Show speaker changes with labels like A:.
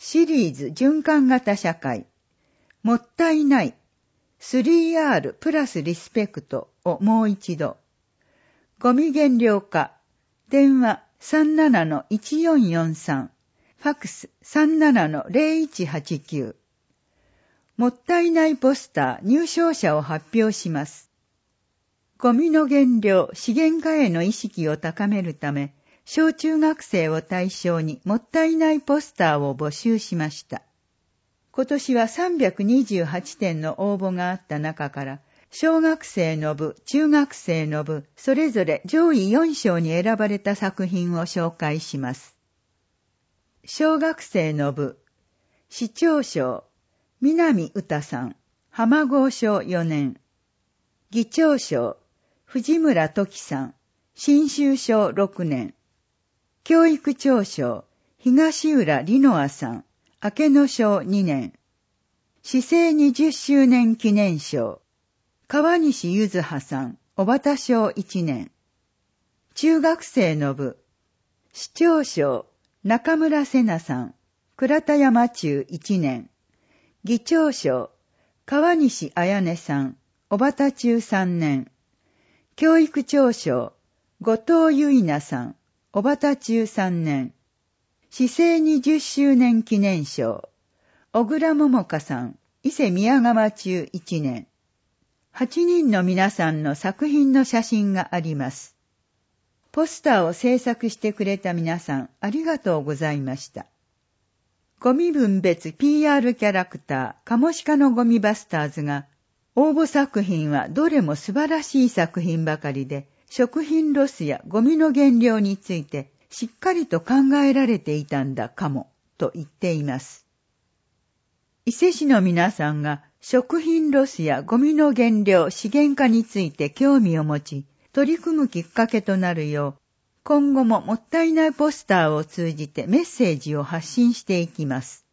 A: シリーズ循環型社会、もったいない、3R プラスリスペクトをもう一度。ゴミ減量化、電話 37-1443、ファクス 37-0189。もったいないポスター入賞者を発表します。ゴミの減量、資源化への意識を高めるため、小中学生を対象にもったいないポスターを募集しました。今年は328点の応募があった中から、小学生の部、中学生の部、それぞれ上位4賞に選ばれた作品を紹介します。小学生の部、市長賞、南歌さん、浜郷小4年。議長賞、藤村時さん、信州小6年。教育長賞、東浦里乃愛さん、明野小2年。市政20周年記念賞、川西ゆずはさん、小畑小1年。中学生の部、市長賞、中村瀬奈さん、倉田山中1年。議長賞、川西彩音さん、小畑中3年。教育長賞、後藤結菜さん、小畑中3年。市政20周年記念賞、小倉桃香さん、伊勢宮川中1年。8人の皆さんの作品の写真があります。ポスターを制作してくれた皆さん、ありがとうございました。ゴミ分別 PR キャラクター、カモシカのゴミバスターズが、応募作品はどれも素晴らしい作品ばかりで、食品ロスやゴミの減量についてしっかりと考えられていたんだかも、と言っています。伊勢市の皆さんが食品ロスやゴミの減量、資源化について興味を持ち、取り組むきっかけとなるよう、今後ももったいないポスターを通じてメッセージを発信していきます。